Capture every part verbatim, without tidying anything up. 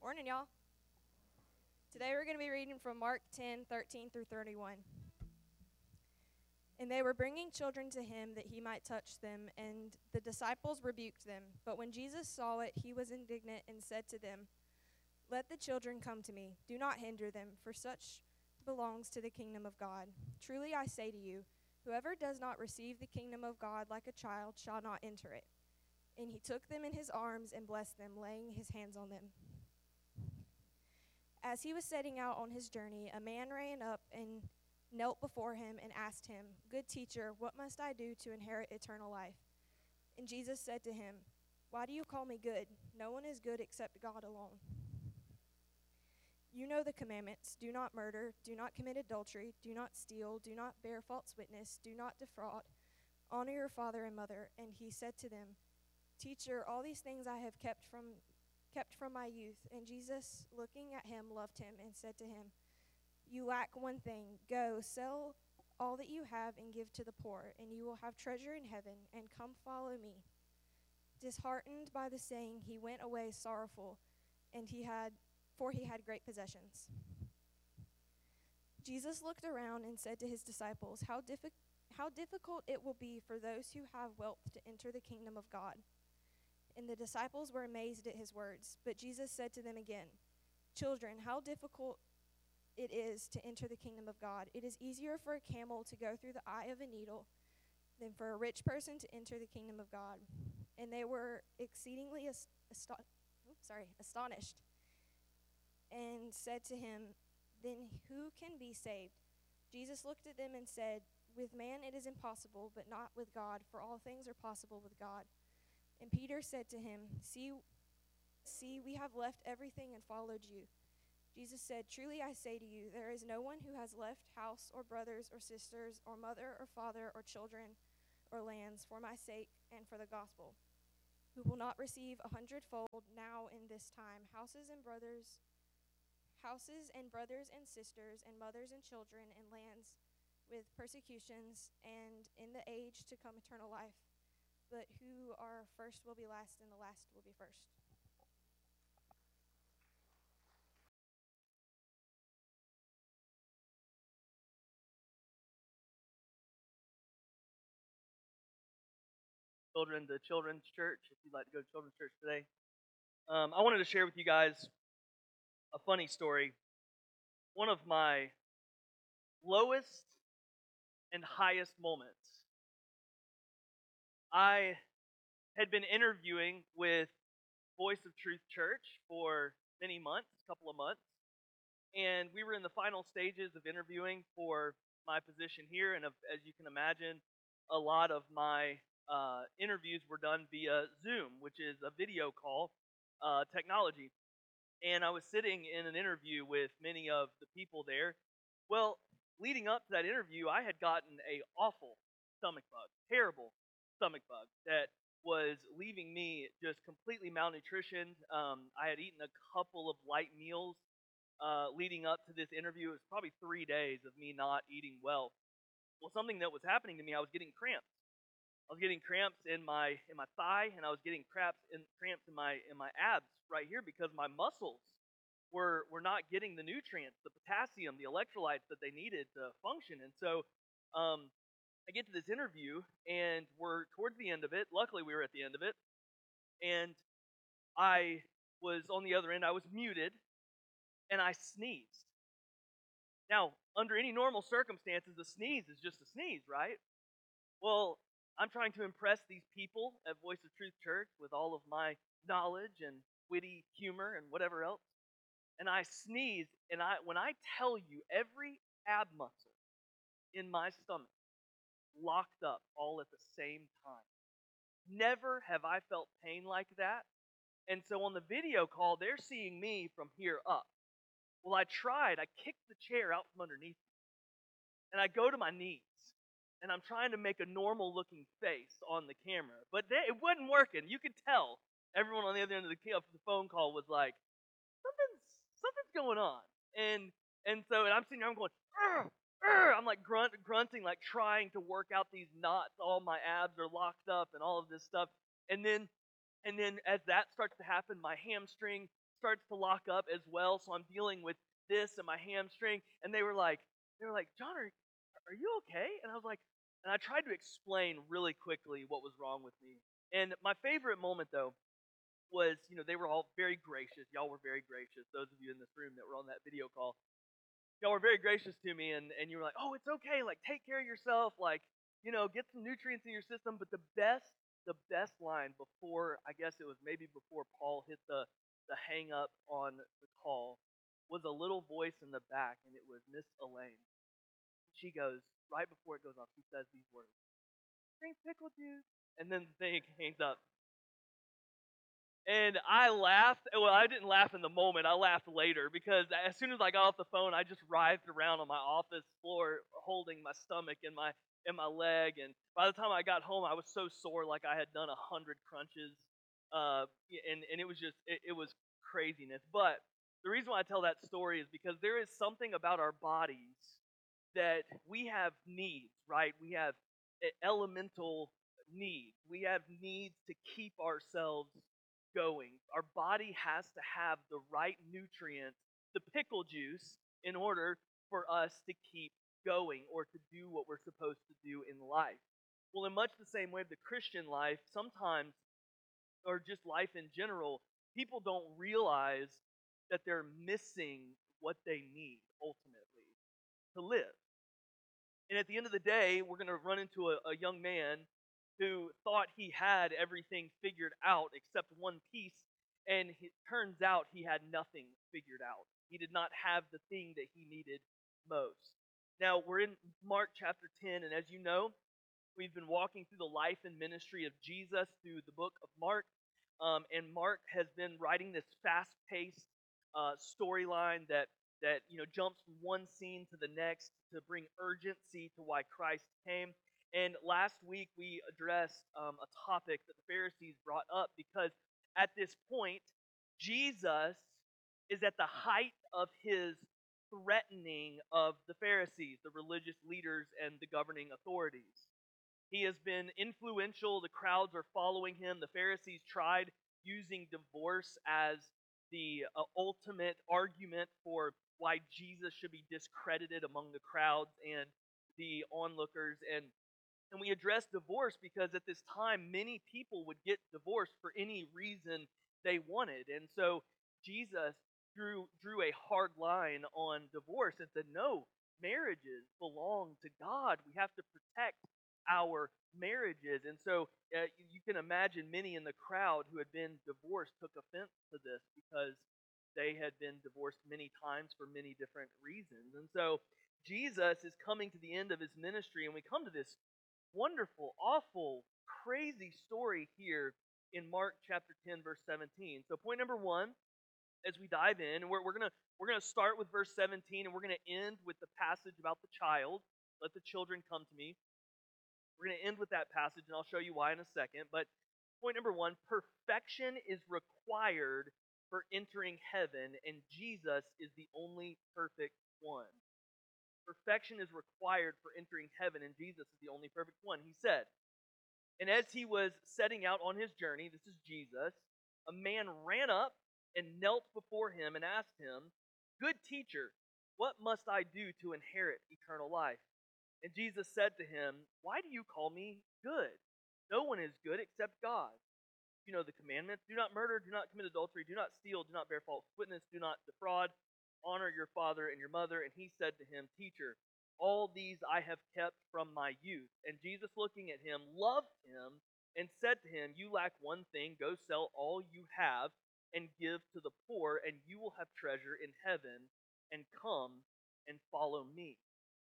Morning, y'all. Today we're going to be reading from Mark ten, thirteen through thirty-one. And they were bringing children to him that he might touch them, and the disciples rebuked them. But when Jesus saw it, he was indignant and said to them, "Let the children come to me. Do not hinder them, for such belongs to the kingdom of God. Truly I say to you, whoever does not receive the kingdom of God like a child shall not enter it." And he took them in his arms and blessed them, laying his hands on them. As he was setting out on his journey, a man ran up and knelt before him and asked him, "Good teacher, what must I do to inherit eternal life?" And Jesus said to him, "Why do you call me good? No one is good except God alone. You know the commandments: do not murder, do not commit adultery, do not steal, do not bear false witness, do not defraud, honor your father and mother." And he said to them, "Teacher, all these things I have kept from kept from my youth." And Jesus, looking at him, loved him and said to him, "You lack one thing. Go, sell all that you have and give to the poor, and you will have treasure in heaven, and come follow me." Disheartened by the saying, he went away sorrowful, and he had for he had great possessions. Jesus looked around and said to his disciples, How diffi- how difficult it will be for those who have wealth to enter the kingdom of God." And the disciples were amazed at his words. But Jesus said to them again, "Children, how difficult it is to enter the kingdom of God. It is easier for a camel to go through the eye of a needle than for a rich person to enter the kingdom of God." And they were exceedingly ast- asto- oops, sorry, astonished and said to him, "Then who can be saved?" Jesus looked at them and said, "With man it is impossible, but not with God, for all things are possible with God." And Peter said to him, See, see, we have left everything and followed you." Jesus said, "Truly I say to you, there is no one who has left house or brothers or sisters or mother or father or children or lands for my sake and for the gospel, who will not receive a hundredfold now in this time, houses and brothers, houses and brothers and sisters and mothers and children and lands with persecutions, and in the age to come eternal life. But who are first will be last, and the last will be first." Children to Children's Church, if you'd like to go to Children's Church today. Um, I wanted to share with you guys a funny story. One of my lowest and highest moments. I had been interviewing with Voice of Truth Church for many months, a couple of months, and we were in the final stages of interviewing for my position here, and as you can imagine, a lot of my uh, interviews were done via Zoom, which is a video call uh, technology. And I was sitting in an interview with many of the people there. Well, leading up to that interview, I had gotten a awful stomach bug, terrible stomach bug that was leaving me just completely malnutritioned. Um, I had eaten a couple of light meals uh, leading up to this interview. It was probably three days of me not eating well. Well, something that was happening to me, I was getting cramps. I was getting cramps in my in my thigh, and I was getting cramps in cramps in my in my abs right here because my muscles were were not getting the nutrients, the potassium, the electrolytes that they needed to function. And so, um, I get to this interview, and we're towards the end of it. Luckily, we were at the end of it, and I was on the other end. I was muted, and I sneezed. Now, under any normal circumstances, a sneeze is just a sneeze, right? Well, I'm trying to impress these people at Voice of Truth Church with all of my knowledge and witty humor and whatever else. And I sneeze, and I when I tell you, every ab muscle in my stomach locked up all at the same time. Never have I felt pain like that. And so on the video call, they're seeing me from here up. Well, I tried. I kicked the chair out from underneath me, and I go to my knees, and I'm trying to make a normal looking face on the camera, but they, it wasn't working. You could tell everyone on the other end of the, of the phone call was like, something's something's going on, and and so and I'm sitting here, I'm going, Urgh, Urgh. I'm like grunt, grunting, like trying to work out these knots. All my abs are locked up, and all of this stuff, and then and then as that starts to happen, my hamstring starts to lock up as well, so I'm dealing with this and my hamstring. And they were like, they were like, John, are, are you okay? And I was like, and I tried to explain really quickly what was wrong with me. And my favorite moment though was, you know, they were all very gracious. Y'all were very gracious. Those of you in this room that were on that video call, y'all were very gracious to me, and, and you were like, oh, it's okay, like, take care of yourself, like, you know, get some nutrients in your system. But the best, the best line before, I guess it was maybe before Paul hit the, the hang up on the call, was a little voice in the back, and it was Miss Elaine. She goes, right before it goes off, she says these words, drink pickle juice, and then the thing hangs up. And I laughed. Well, I didn't laugh in the moment. I laughed later because as soon as I got off the phone, I just writhed around on my office floor, holding my stomach and my and my leg. And by the time I got home, I was so sore, like I had done a hundred crunches. Uh, and and it was just it, it was craziness. But the reason why I tell that story is because there is something about our bodies that we have needs, right? We have e- elemental needs. We have needs to keep ourselves going. Our body has to have the right nutrients, the pickle juice, in order for us to keep going or to do what we're supposed to do in life. Well, in much the same way, the Christian life, sometimes, or just life in general, people don't realize that they're missing what they need ultimately to live. And at the end of the day, we're going to run into a, a young man who thought he had everything figured out except one piece, and it turns out he had nothing figured out. He did not have the thing that he needed most. Now, we're in Mark chapter ten, and as you know, we've been walking through the life and ministry of Jesus through the book of Mark. Um, and Mark has been writing this fast-paced uh, storyline that that you know jumps from one scene to the next to bring urgency to why Christ came. And last week we addressed um, a topic that the Pharisees brought up because at this point Jesus is at the height of his threatening of the Pharisees, the religious leaders, and the governing authorities. He has been influential. The crowds are following him. The Pharisees tried using divorce as the uh, ultimate argument for why Jesus should be discredited among the crowds and the onlookers. And, and we addressed divorce because at this time, many people would get divorced for any reason they wanted. And so Jesus drew, drew a hard line on divorce and said, no, marriages belong to God. We have to protect our marriages. And so uh, you can imagine many in the crowd who had been divorced took offense to this because they had been divorced many times for many different reasons. And so Jesus is coming to the end of his ministry, and we come to this wonderful, awful, crazy story here in Mark chapter ten, verse seventeen. So point number one, as we dive in, and we're, we're gonna we're gonna start with verse seventeen, and we're gonna end with the passage about the child. Let the children come to me. We're going to end with that passage, and I'll show you why in a second. But point number one, perfection is required for entering heaven, and Jesus is the only perfect one. Perfection is required for entering heaven, and Jesus is the only perfect one. He said, and as he was setting out on his journey, this is Jesus, a man ran up and knelt before him and asked him, good teacher, what must I do to inherit eternal life? And Jesus said to him, why do you call me good? No one is good except God. You know the commandments. Do not murder, do not commit adultery, do not steal, do not bear false witness, do not defraud, honor your father and your mother. And he said to him, teacher, all these I have kept from my youth. And Jesus, looking at him, loved him and said to him, you lack one thing. Go sell all you have and give to the poor, and you will have treasure in heaven. And come and follow me.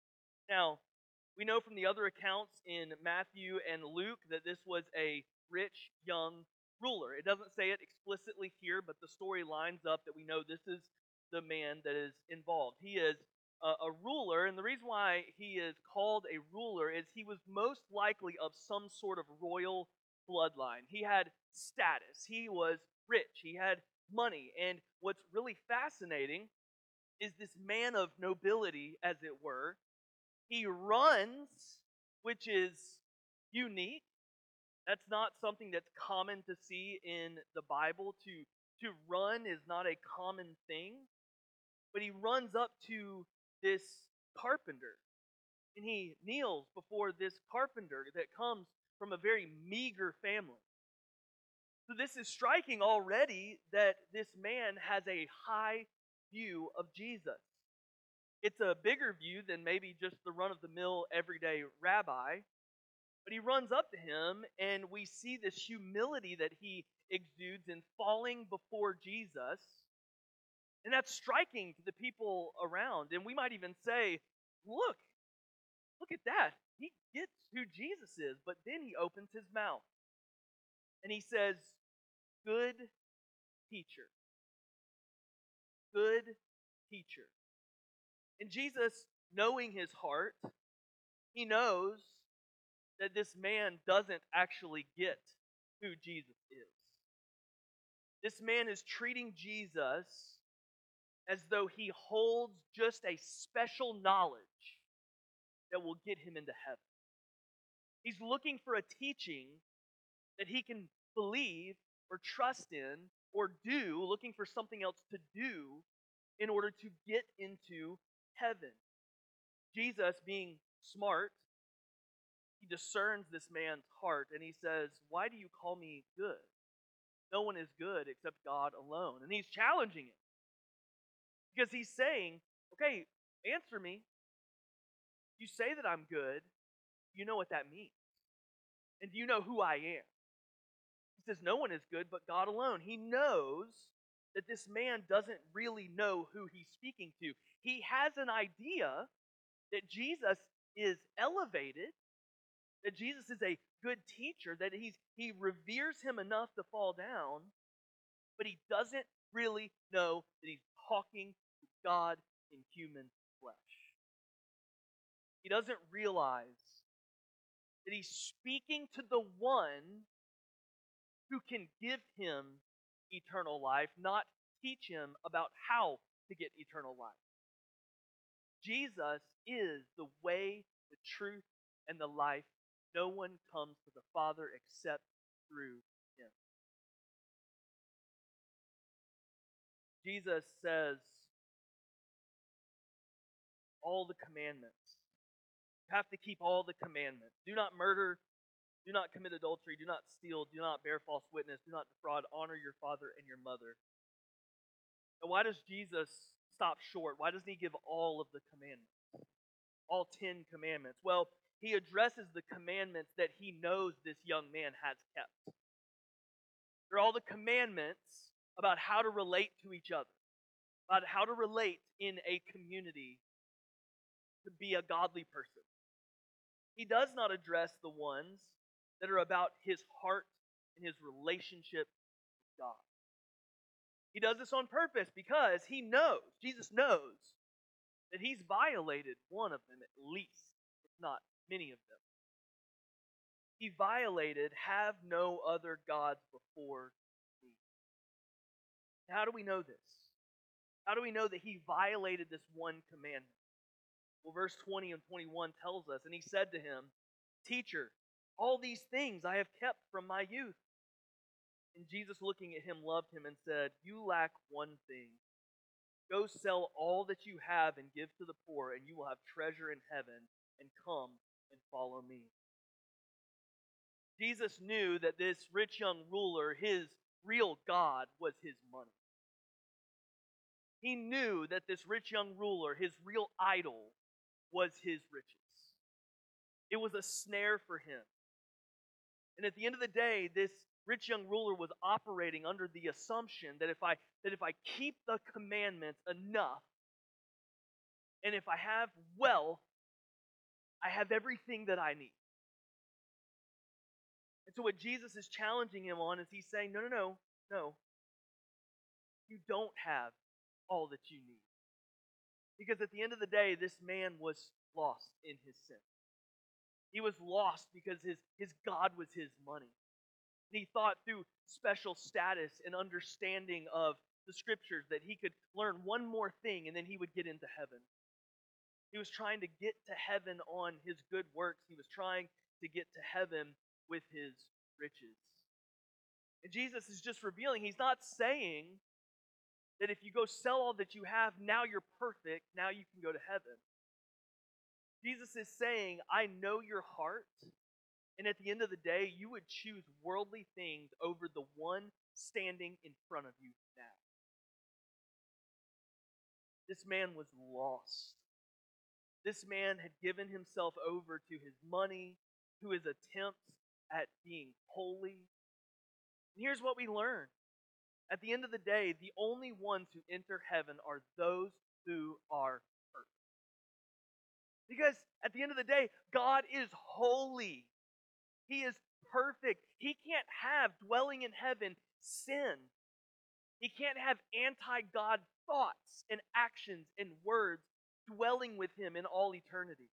Now, we know from the other accounts in Matthew and Luke that this was a rich young ruler. It doesn't say it explicitly here, but the story lines up that we know this is the man that is involved. He is a, a ruler, and the reason why he is called a ruler is he was most likely of some sort of royal bloodline. He had status. He was rich. He had money. And what's really fascinating is this man of nobility, as it were. He runs, which is unique. That's not something that's common to see in the Bible, to to run is not a common thing, but he runs up to this carpenter and he kneels before this carpenter that comes from a very meager family. So this is striking already that this man has a high view of Jesus. It's a bigger view than maybe just the run-of-the-mill everyday rabbi. But he runs up to him, and we see this humility that he exudes in falling before Jesus. And that's striking to the people around. And we might even say, look, look at that. He gets who Jesus is. But then he opens his mouth. And he says, good teacher. Good teacher. And Jesus, knowing his heart, he knows that this man doesn't actually get who Jesus is. This man is treating Jesus as though he holds just a special knowledge that will get him into heaven. He's looking for a teaching that he can believe or trust in or do, looking for something else to do in order to get into heaven. Jesus, being smart, he discerns this man's heart and he says, why do you call me good? No one is good except God alone. And he's challenging it. Because he's saying, okay, answer me. You say that I'm good. You know what that means. And do you know who I am? He says, no one is good but God alone. He knows that this man doesn't really know who he's speaking to. He has an idea that Jesus is elevated, that Jesus is a good teacher, that he's, he reveres him enough to fall down, but he doesn't really know that he's talking to God in human flesh. He doesn't realize that he's speaking to the one who can give him eternal life, not teach him about how to get eternal life. Jesus is the way, the truth, and the life. No one comes to the Father except through him. Jesus says all the commandments. You have to keep all the commandments. Do not murder. Do not commit adultery. Do not steal. Do not bear false witness. Do not defraud. Honor your father and your mother. Now, why does Jesus stop short? Why doesn't he give all of the commandments? All ten commandments? Well, he addresses the commandments that he knows this young man has kept. They're all the commandments about how to relate to each other, about how to relate in a community to be a godly person. He does not address the ones that are about his heart and his relationship with God. He does this on purpose because he knows, Jesus knows, that he's violated one of them at least, if not many of them. He violated, have no other gods before me. How do we know this? How do we know that he violated this one commandment? Well, verse twenty and twenty-one tells us, and he said to him, Teacher, all these things I have kept from my youth. And Jesus, looking at him, loved him and said, You lack one thing. Go sell all that you have and give to the poor, and you will have treasure in heaven, and come and follow me. Jesus knew that this rich young ruler, his real God, was his money. He knew that this rich young ruler, his real idol, was his riches. It was a snare for him. And at the end of the day, this rich young ruler was operating under the assumption that if I that if I keep the commandments enough, and if I have wealth, I have everything that I need. And so what Jesus is challenging him on is he's saying, no, no, no, no. You don't have all that you need. Because at the end of the day, this man was lost in his sin. He was lost because his, his God was his money. And he thought through special status and understanding of the scriptures that he could learn one more thing and then he would get into heaven. He was trying to get to heaven on his good works. He was trying to get to heaven with his riches. And Jesus is just revealing, he's not saying that if you go sell all that you have, now you're perfect, now you can go to heaven. Jesus is saying, I know your heart, and at the end of the day, you would choose worldly things over the one standing in front of you now. This man was lost. This man had given himself over to his money, to his attempts at being holy. And here's what we learn. At the end of the day, the only ones who enter heaven are those who are perfect. Because at the end of the day, God is holy. He is perfect. He can't have, dwelling in heaven, sin. He can't have anti-God thoughts and actions and words dwelling with him in all eternity.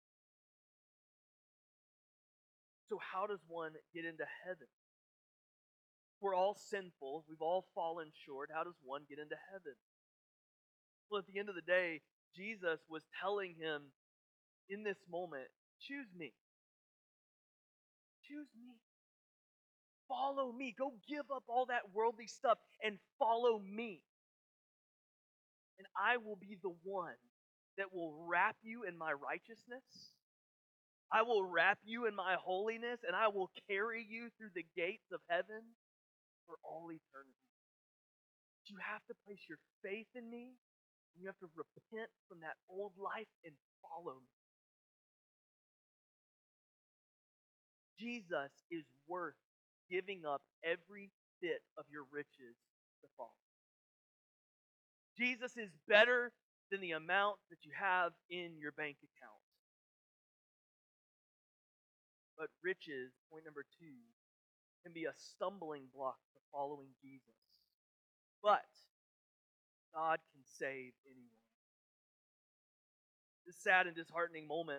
So how does one get into heaven? We're all sinful. We've all fallen short. How does one get into heaven? Well, at the end of the day, Jesus was telling him in this moment, choose me. Choose me. Follow me. Go give up all that worldly stuff and follow me. And I will be the one that will wrap you in my righteousness. I will wrap you in my holiness, and I will carry you through the gates of heaven for all eternity. You have to place your faith in me, and you have to repent from that old life and follow me. Jesus is worth giving up every bit of your riches to follow. Jesus is better than the amount that you have in your bank account. But riches, point number two, can be a stumbling block to following Jesus. But God can save anyone. This sad and disheartening moment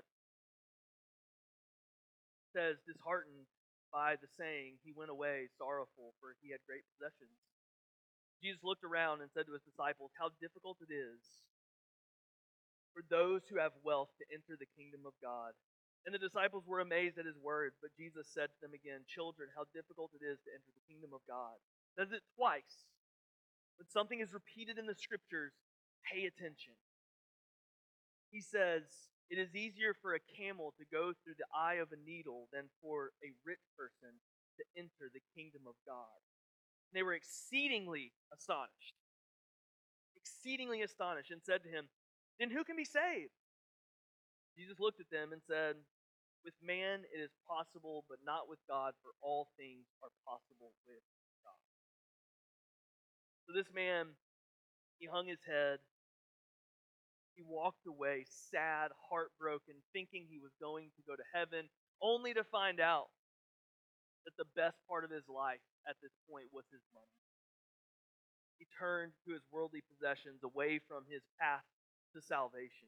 says, disheartened by the saying, he went away sorrowful, for he had great possessions. Jesus looked around and said to his disciples, how difficult it is for those who have wealth to enter the kingdom of God. And the disciples were amazed at his words, but Jesus said to them again, children, how difficult it is to enter the kingdom of God. Says it twice. When something is repeated in the scriptures, pay attention. He says, it is easier for a camel to go through the eye of a needle than for a rich person to enter the kingdom of God. And they were exceedingly astonished. Exceedingly astonished, and said to him, then who can be saved? Jesus looked at them and said, with man it is possible, but not with God, for all things are possible with God. So this man, he hung his head. He walked away sad, heartbroken, thinking he was going to go to heaven, only to find out that the best part of his life at this point was his money. He turned to his worldly possessions away from his path to salvation.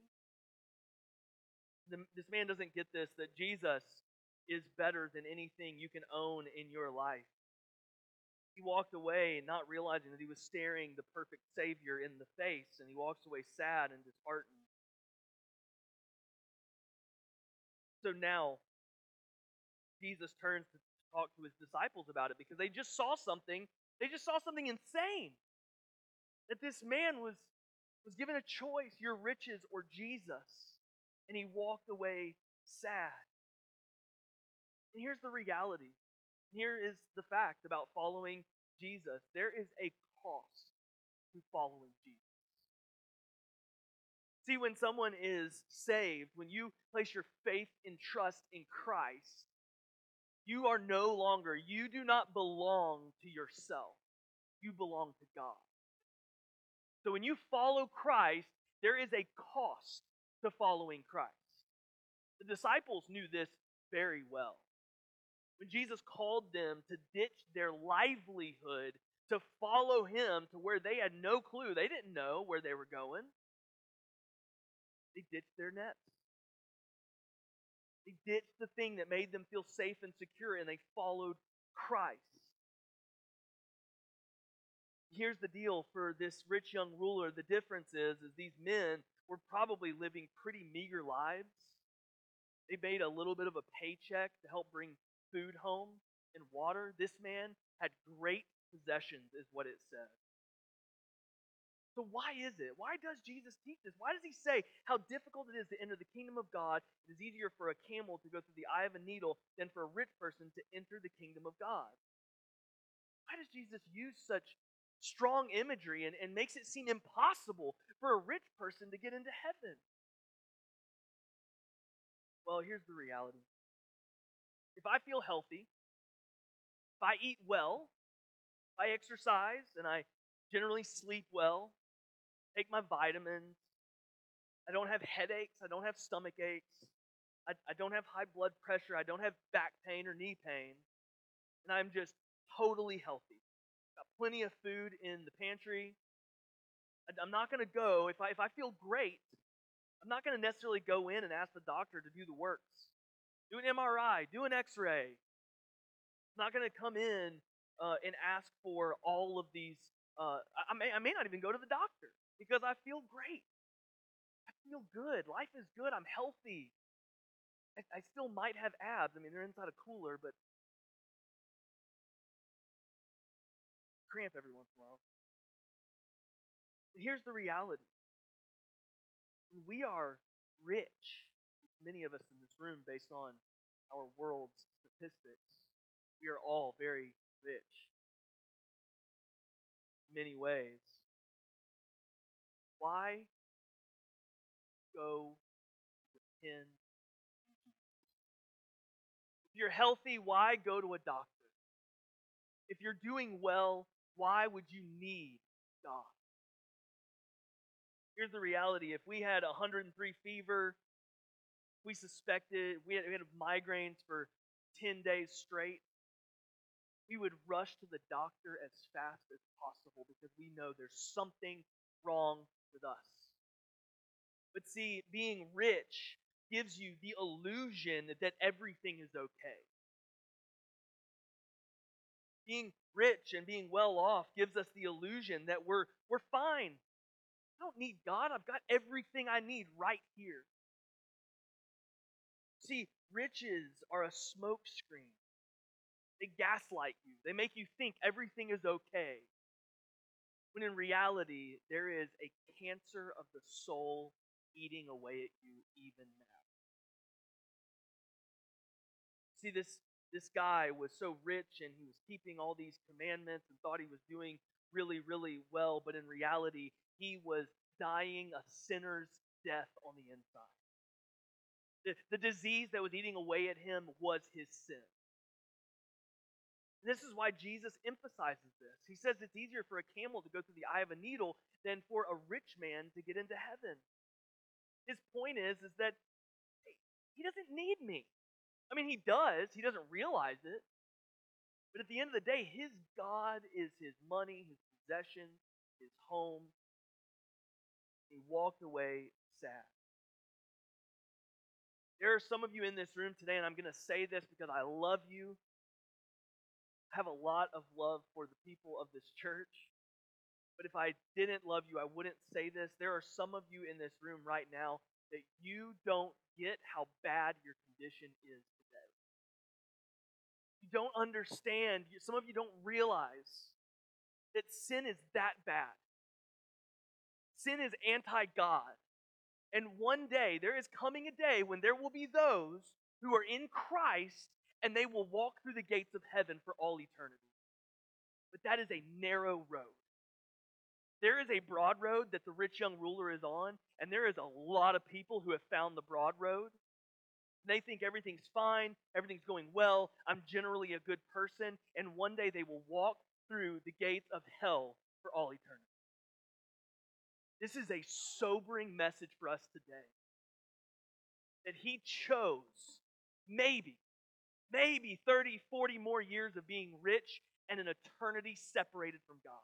This man doesn't get this, that Jesus is better than anything you can own in your life. He walked away not realizing that he was staring the perfect Savior in the face, and he walks away sad and disheartened. So now, Jesus turns to talk to his disciples about it because they just saw something, they just saw something insane. That this man was, was given a choice, your riches or Jesus. And he walked away sad. And here's the reality. Here is the fact about following Jesus. There is a cost to following Jesus. See, when someone is saved, when you place your faith and trust in Christ, you are no longer, you do not belong to yourself. You belong to God. So when you follow Christ, there is a cost to following Christ. The disciples knew this very well. When Jesus called them to ditch their livelihood to follow him to where they had no clue, they didn't know where they were going, they ditched their nets. They ditched the thing that made them feel safe and secure, and they followed Christ. Here's the deal for this rich young ruler. The difference is, is these men were probably living pretty meager lives. They made a little bit of a paycheck to help bring food home and water. This man had great possessions, is what it says. So why is it? Why does Jesus teach this? Why does he say how difficult it is to enter the kingdom of God? It is easier for a camel to go through the eye of a needle than for a rich person to enter the kingdom of God. Why does Jesus use such strong imagery and, and makes it seem impossible for a rich person to get into heaven? Well, here's the reality. If I feel healthy, if I eat well, if I exercise, and I generally sleep well, take my vitamins, I don't have headaches, I don't have stomach aches, I, I don't have high blood pressure, I don't have back pain or knee pain, and I'm just totally healthy. Got plenty of food in the pantry. I, I'm not going to go, if I, if I feel great, I'm not going to necessarily go in and ask the doctor to do the works. Do an M R I, do an X-ray. I'm not going to come in uh, and ask for all of these. Uh, I, I, may, I may not even go to the doctor because I feel great. I feel good. Life is good. I'm healthy. I, I still might have abs. I mean, they're inside a cooler, but cramp every once in a while. But here's the reality. We are rich, many of us in this room, based on our world's statistics. We are all very rich in many ways. Why go depend on Jesus? If you're healthy, why go to a doctor? If you're doing well, why would you need God? Here's the reality. If we had one hundred three fever, we suspected, we had, we had migraines for ten days straight, we would rush to the doctor as fast as possible because we know there's something wrong with us. But see, being rich gives you the illusion that everything is okay. Being rich and being well off gives us the illusion that we're, we're fine. I don't need God. I've got everything I need right here. See, riches are a smokescreen. They gaslight you. They make you think everything is okay. When in reality, there is a cancer of the soul eating away at you even now. See, this, this guy was so rich and he was keeping all these commandments and thought he was doing really, really well, but in reality, he was dying a sinner's death on the inside. The, the disease that was eating away at him was his sin. This is why Jesus emphasizes this. He says it's easier for a camel to go through the eye of a needle than for a rich man to get into heaven. His point is, is that he doesn't need me. I mean, he does. He doesn't realize it. But at the end of the day, his God is his money, his possessions, his home. He walked away sad. There are some of you in this room today, and I'm going to say this because I love you. I have a lot of love for the people of this church. But if I didn't love you, I wouldn't say this. There are some of you in this room right now that you don't get how bad your condition is today. You don't understand. Some of you don't realize that sin is that bad. Sin is anti-God. And one day, there is coming a day when there will be those who are in Christ and they will walk through the gates of heaven for all eternity. But that is a narrow road. There is a broad road that the rich young ruler is on, and there is a lot of people who have found the broad road. They think everything's fine, everything's going well, I'm generally a good person, and one day they will walk through the gates of hell for all eternity. This is a sobering message for us today. That he chose, maybe, maybe thirty, forty more years of being rich and an eternity separated from God.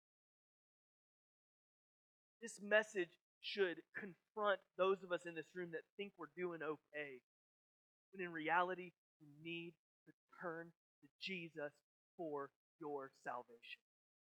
This message should confront those of us in this room that think we're doing okay. When in reality, you need to turn to Jesus for your salvation.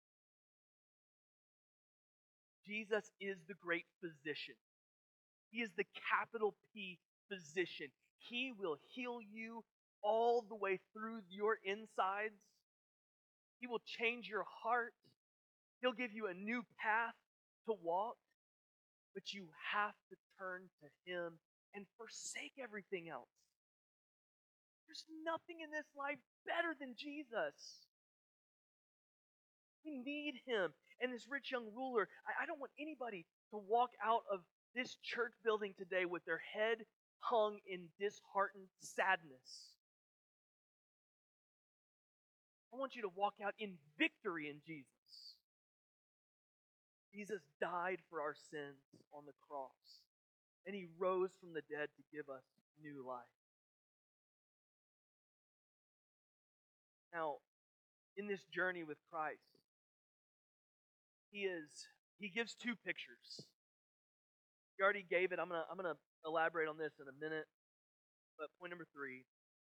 Jesus is the great physician. He is the capital P physician. He will heal you all the way through your insides. He will change your heart. He'll give you a new path to walk. But you have to turn to Him and forsake everything else. There's nothing in this life better than Jesus. We need Him. And this rich young ruler, I, I don't want anybody to walk out of this church building today with their head hung in disheartened sadness. I want you to walk out in victory in Jesus. Jesus died for our sins on the cross, and He rose from the dead to give us new life. Now, in this journey with Christ, He is He gives two pictures. He already gave it. I'm gonna I'm gonna elaborate on this in a minute. But point number three: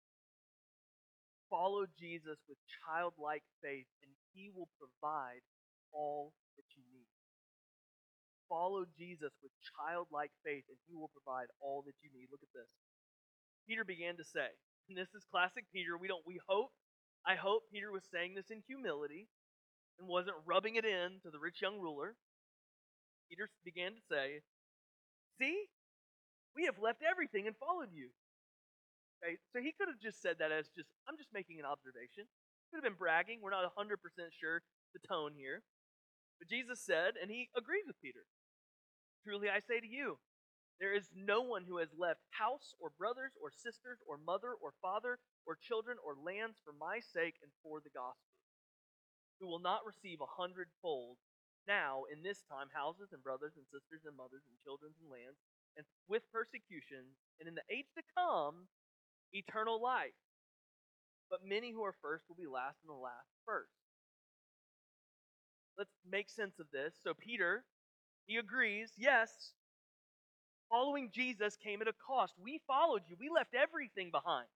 follow Jesus with childlike faith, and He will provide all that you need. Follow Jesus with childlike faith, and He will provide all that you need. Look at this. Peter began to say, and this is classic Peter. We don't. We hope. I hope Peter was saying this in humility and wasn't rubbing it in to the rich young ruler. Peter began to say, "See, we have left everything and followed you." Okay, so he could have just said that as just, I'm just making an observation. Could have been bragging. We're not one hundred percent sure the tone here. But Jesus said, and He agrees with Peter, "Truly I say to you, there is no one who has left house or brothers or sisters or mother or father or children or lands for my sake and for the gospel, who will not receive a hundredfold now in this time houses and brothers and sisters and mothers and children and lands, and with persecution, and in the age to come, eternal life. But many who are first will be last, and the last first." Let's make sense of this. So Peter, he agrees, yes, following Jesus came at a cost. We followed you. We left everything behind.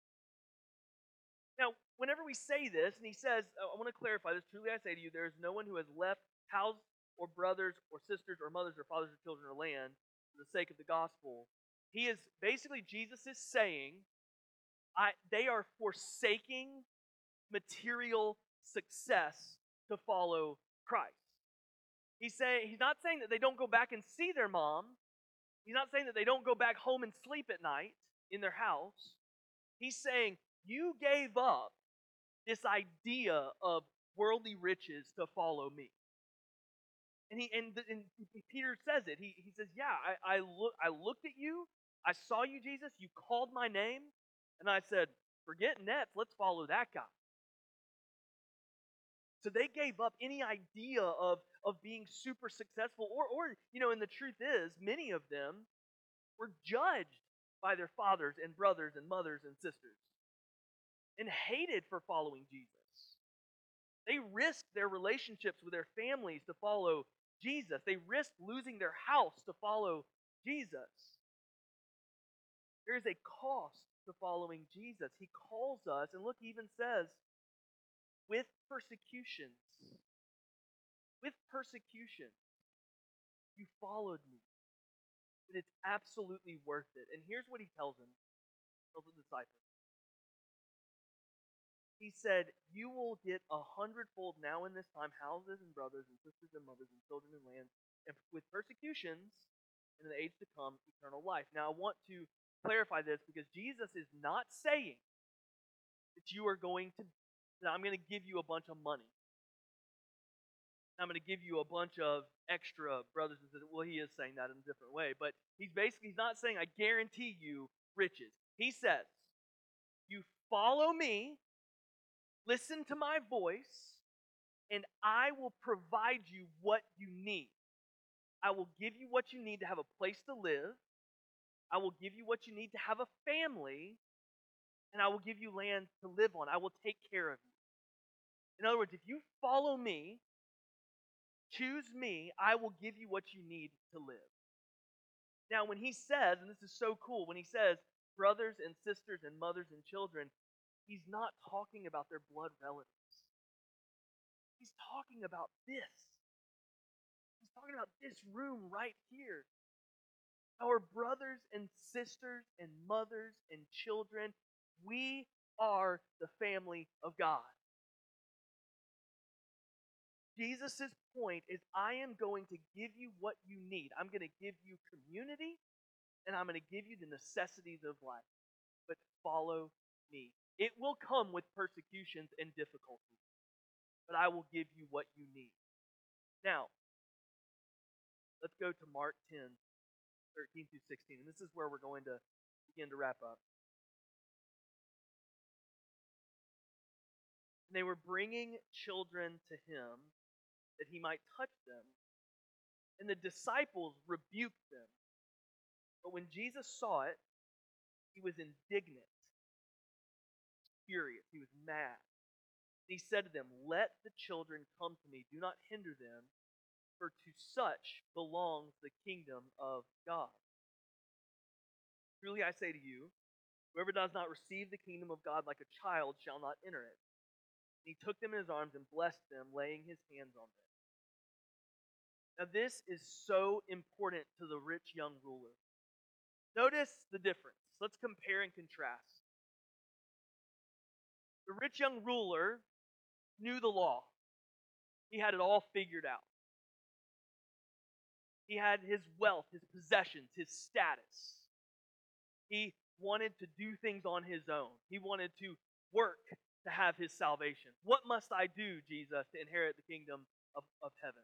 Now, whenever we say this, and he says, I want to clarify this, truly I say to you, there is no one who has left house or brothers or sisters or mothers or fathers or children or land for the sake of the gospel. He is, basically, Jesus is saying, I, they are forsaking material success to follow Christ. He's saying, he's not saying that they don't go back and see their mom. He's not saying that they don't go back home and sleep at night in their house. He's saying, you gave up this idea of worldly riches to follow me. And he and, and Peter says it. He, he says, yeah, I, I, look, I looked at you. I saw you, Jesus. You called my name. And I said, forget nets. Let's follow that guy. So they gave up any idea of, of being super successful. Or, or, you know, and the truth is, many of them were judged by their fathers and brothers and mothers and sisters and hated for following Jesus. They risked their relationships with their families to follow Jesus. They risked losing their house to follow Jesus. There is a cost to following Jesus. He calls us, and look, he even says, with persecutions. With persecution, you followed me. But it's absolutely worth it. And here's what he tells them, tells the disciples. He said, you will get a hundredfold now in this time houses and brothers and sisters and mothers and children and lands, and with persecutions, and in the age to come, eternal life. Now I want to clarify this because Jesus is not saying that you are going to, that I'm going to give you a bunch of money. I'm going to give you a bunch of extra brothers and sisters. Well, he is saying that in a different way, but he's basically, he's not saying I guarantee you riches. He says, you follow me, listen to my voice, and I will provide you what you need. I will give you what you need to have a place to live. I will give you what you need to have a family, and I will give you land to live on. I will take care of you. In other words, if you follow me, choose me, I will give you what you need to live. Now, when he says, and this is so cool, when he says brothers and sisters and mothers and children, he's not talking about their blood relatives. He's talking about this. He's talking about this room right here. Our brothers and sisters and mothers and children, we are the family of God. Jesus' point is, I am going to give you what you need. I'm going to give you community, and I'm going to give you the necessities of life. But follow me. It will come with persecutions and difficulties, but I will give you what you need. Now, let's go to Mark ten, thirteen through sixteen, and this is where we're going to begin to wrap up. And they were bringing children to him that he might touch them, and the disciples rebuked them. But when Jesus saw it, he was indignant, furious, he was mad. He said to them, "Let the children come to me, do not hinder them, for to such belongs the kingdom of God. Truly I say to you, whoever does not receive the kingdom of God like a child shall not enter it." And he took them in his arms and blessed them, laying his hands on them. Now this is so important to the rich young ruler. Notice the difference. Let's compare and contrast. The rich young ruler knew the law. He had it all figured out. He had his wealth, his possessions, his status. He wanted to do things on his own. He wanted to work to have his salvation. What must I do, Jesus, to inherit the kingdom of, of heaven?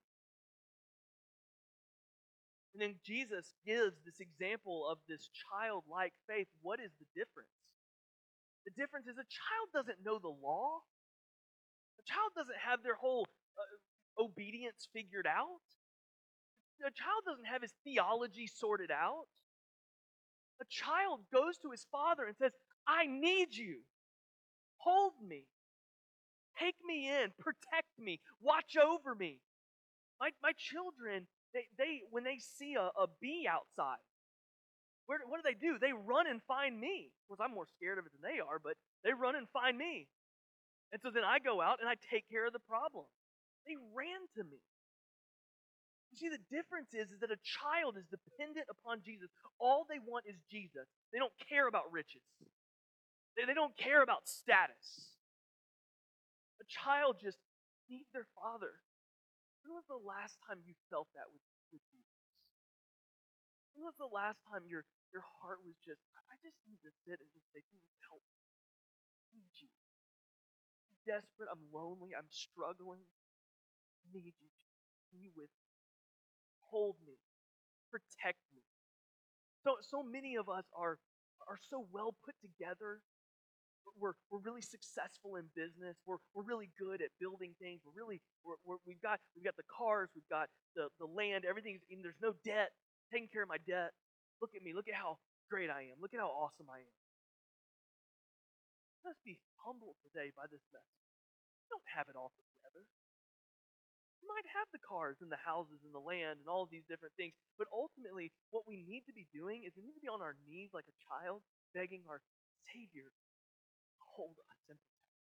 And then Jesus gives this example of this childlike faith. What is the difference? The difference is a child doesn't know the law. A child doesn't have their whole uh, obedience figured out. A child doesn't have his theology sorted out. A child goes to his father and says, "I need you. Hold me. Take me in. Protect me. Watch over me." My, my children, they, they when they see a, a bee outside, where, what do they do? They run and find me. Of course, I'm more scared of it than they are, but they run and find me. And so then I go out and I take care of the problem. They ran to me. You see, the difference is, is that a child is dependent upon Jesus. All they want is Jesus. They don't care about riches. They, they don't care about status. A child just needs their father. When was the last time you felt that with, with Jesus? When was the last time your, your heart was just, I just need to sit and just say, "Please help me. I need you. I'm desperate. I'm lonely. I'm struggling. I need you. Be with me. Hold me. Protect me." So, so many of us are, are so well put together. We're, we're really successful in business. We're, we're really good at building things. We're really we're, we're, we've got we've got the cars. We've got the, the land. Everything's and there's no debt. Taking care of my debt. Look at me. Look at how great I am. Look at how awesome I am. Let's be humbled today by this message. You don't have it all together. You might have the cars and the houses and the land and all of these different things, but ultimately, what we need to be doing is we need to be on our knees like a child, begging our Savior to hold us and protect us.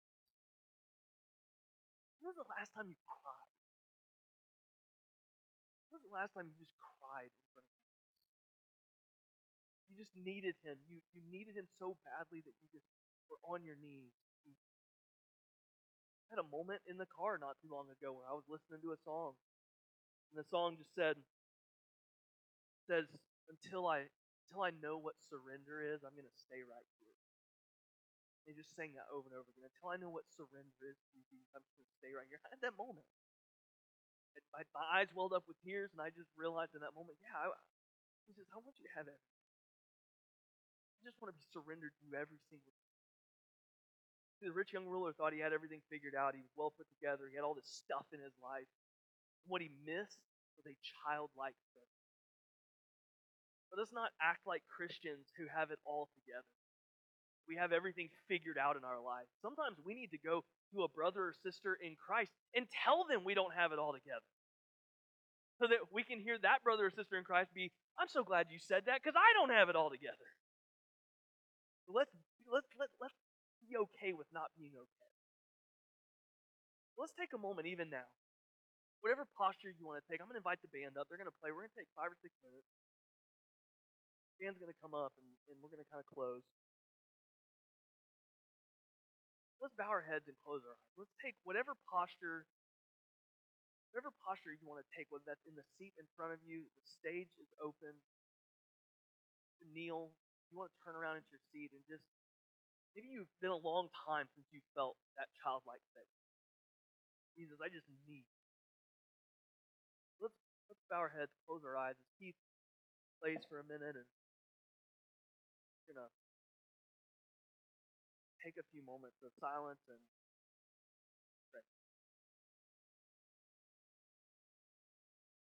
When was the last time you cried? When was the last time you just cried in front of Jesus? You just needed Him. You, you needed Him so badly that you just were on your knees. I had a moment in the car not too long ago where I was listening to a song. And the song just said, says, until I until I know what surrender is, I'm going to stay right here. They just sang that over and over again. Until I know what surrender is, I'm just going to stay right here. I had that moment. And my, my eyes welled up with tears, and I just realized in that moment, yeah, I, he says, I want you to have it. I just want to be surrendered to you every single day. See, the rich young ruler thought he had everything figured out. He was well put together. He had all this stuff in his life. And what he missed was a childlike faith. But let's not act like Christians who have it all together. We have everything figured out in our life. Sometimes we need to go to a brother or sister in Christ and tell them we don't have it all together. So that we can hear that brother or sister in Christ be, I'm so glad you said that because I don't have it all together. So let's, let's, let, let's be okay with not being okay. Let's take a moment even now. Whatever posture you want to take, I'm going to invite the band up. They're going to play. We're going to take five or six minutes. The band's going to come up, and, and we're going to kind of close. let's bow our heads and close our eyes. Let's take whatever posture, whatever posture you want to take, whether that's in the seat in front of you, the stage is open, to kneel, you want to turn around into your seat and just, maybe you've been a long time since you felt that childlike faith. Jesus, I just need. Let's let's bow our heads, close our eyes as Keith plays for a minute, and we're gonna take a few moments of silence and